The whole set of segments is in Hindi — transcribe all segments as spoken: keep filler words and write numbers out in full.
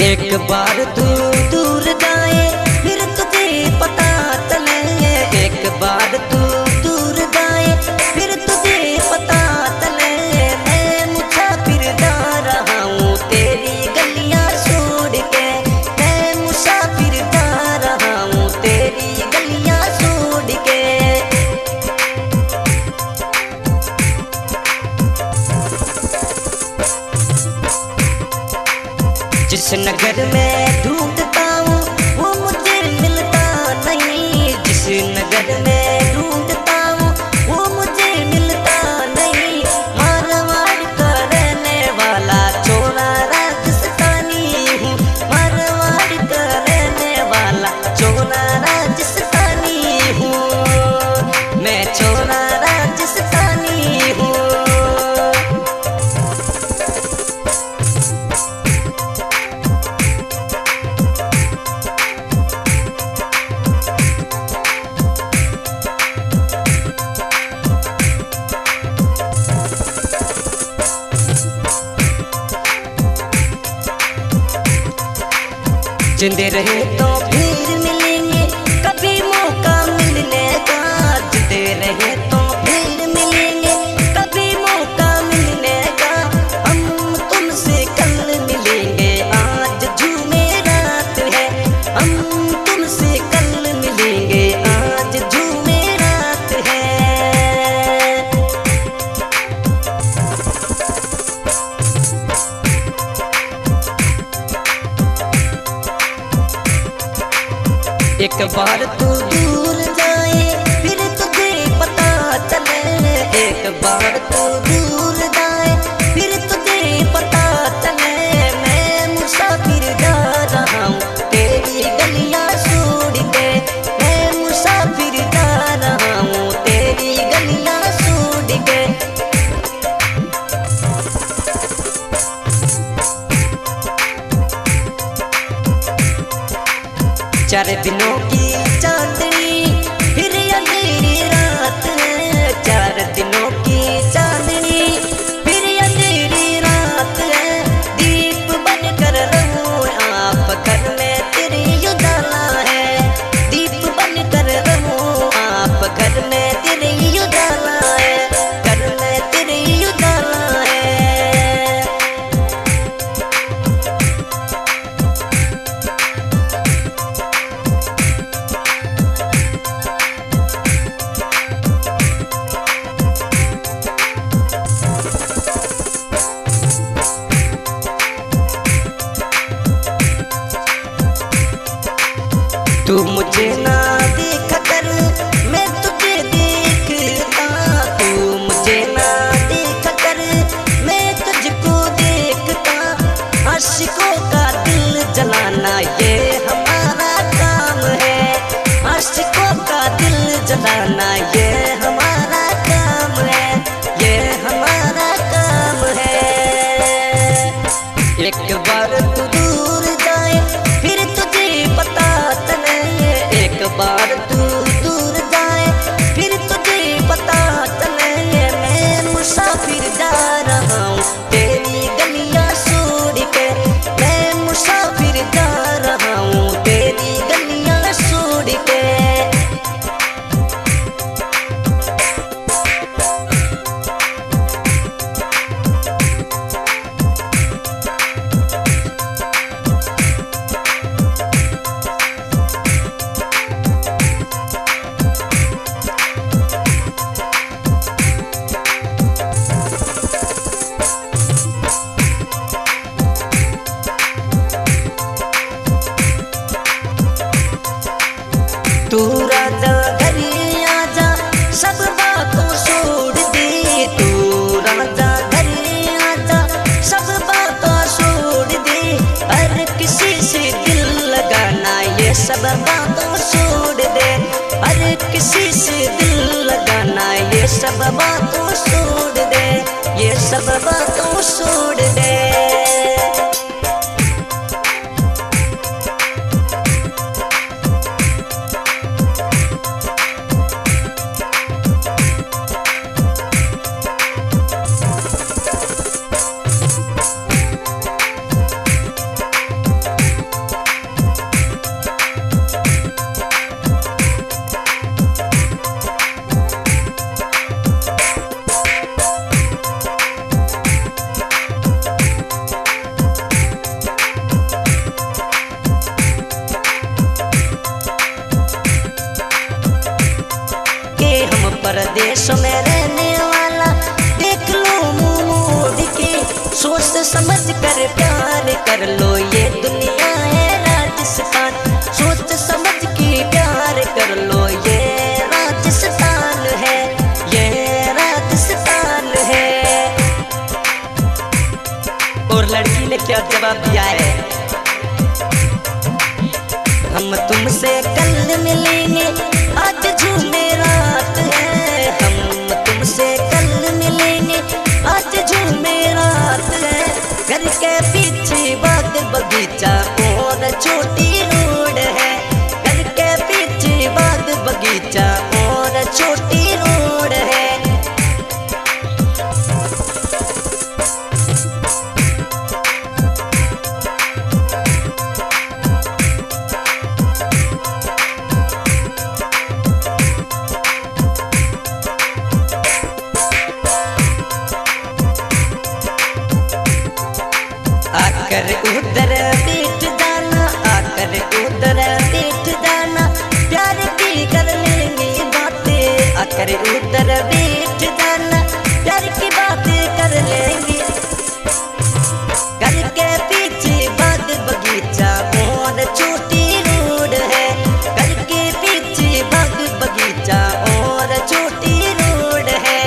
एक बार तू दूर जाए फिर तुझे पता चले। एक बार तू दूर जाए फिर तुझे पता चले। मैं मुसाफिर जा रहा हूँ तेरी गलियाँ छोड़ के। मैं मुसाफिर जा रहा हूँ तेरी गलियाँ छोड़ के। जिस नगर में ढूंढता हूँ वो मुझे मिलता नहीं। जिस नगर में ढूंढता हूँ वो मुझे मिलता नहीं। मारवाड़ का रहने वाला छोरा राजस्थानी हूँ। मारवाड़ का रहने वाला छोरा राजस्थानी हूँ। मैं छोरा राजस्थानी हूँ। जिंदे रहे तो फिर मिलेंगे कभी मौका मिलने का। जिंदे रहे तो फिर मिलेंगे कभी मौका मिलने का। हम तुमसे कल मिलेंगे आज जुमेरात है। हम तुमसे कल मिलेंगे आज जुमेरात है। एक बार तू दूर जाए फिर तुझे पता चले। एक बार तू दूर जाए फिर तुझे पता चले। मैं मुसाफिर जा रहा हूँ तेरी गलियाँ छोड़ के। मैं मुसाफिर जा रहा हूँ तेरी गलियाँ छोड़ के। चार दिनों की चांदनी फिर अंधेरी रात है। चार दिनों की चांदनी फिर अंधेरी रात है। दीप बनकर रहूं आप घर में तेरी उजाला है। दीप बनकर रहूं आप घर में तेरी उजाला है। घर में तेरी उजाला है। तू मुझे ना देखा कर मैं तुझे देखता। तू मुझे ना देखा कर मैं तुझको देखता। आशिकों का दिल जलाना ये हमारा काम है। आशिकों का दिल जलाना ये हमारा काम है। ये हमारा काम है। एक बार तू दूर जाए फिर तुझे पता चले। एक बार तू दूर जाए फिर तुझे पता चले। मैं मुसाफिर जा रहा हूँ तेरी गलियाँ छोड़ के। मैं मुसाफिर जा रहा हूँ तेरी गलियाँ छोड़ के। तू राजा घर आजा सब बातों छोड़ दे। तू राजा घर आजा सब बातों छोड़ दे। हर किसी से दिल लगाना ये सब बातों छोड़ दे। हर किसी से दिल लगाना ये सब बातों छोड़ दे। ये सब बातों छोड़ दे। परदेश में रहने वाला, देख लो मुंह मोड़ के, सोच समझ कर प्यार कर लो, ये दुनिया है राजस्थान, सोच समझ के प्यार कर लो, ये राजस्थान है, ये राजस्थान है। और लड़की ने क्या जवाब दिया है, हम तुमसे कल मिलेंगे, आज झूमे रात है, हम तुमसे कल मिलेंगे, आज झूमे रात है। घर के पीछे बाग बगीचा और छोटी रोड है, घर के पीछे बाग बगीचा और छोटी रोड है। आकर उधर बैठ जाना, आकर उधर बैठ जाना, प्यार की कर लेंगे बातें, आकर उधर बैठ जाना, प्यार की बातें कर लेंगे। घर के पीछे बाग बगीचा और छोटी रोड है, घर के पीछे बाग बगीचा और छोटी रोड है।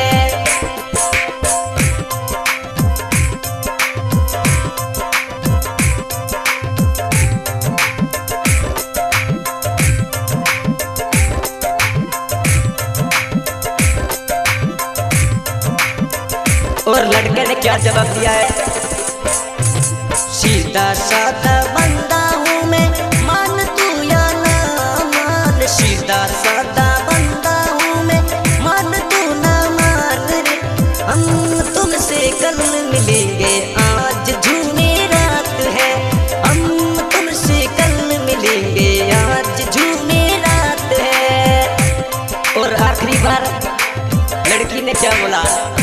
और लड़के ने क्या जवाब दिया है, सीधा साधा बंदा हूँ मैं, मान तू या ना मान, सीधा साधा बंदा हूँ मैं, मान तू ना मान रे। हम तुमसे कल मिलेंगे, आज झूमे रात है, हम तुमसे कल मिलेंगे, आज झूमे रात है। और आखिरी बार लड़की ने क्या बोला,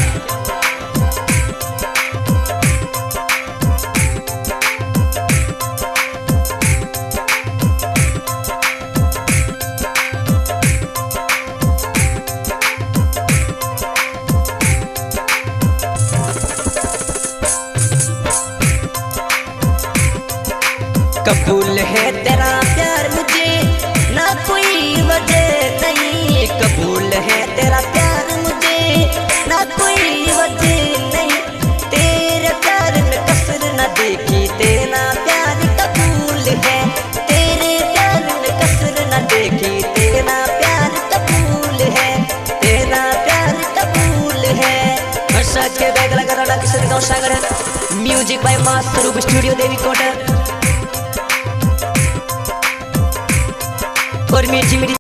कबूल है तेरा प्यार मुझे, ना कोई वजह नहीं, कबूल है तेरा प्यार मुझे, ना कोई वजह नहीं, तेरे प्यार में कसर न देखी, तेरा प्यार कबूल है, तेरे प्यार में कसर न देखी, तेरा प्यार कबूल है, तेरा प्यार कबूल है। हर्षा के बैग लगा रहा किसी गाँव सागर, music by master Roop studio देवी कोटर। और मीठी मीठी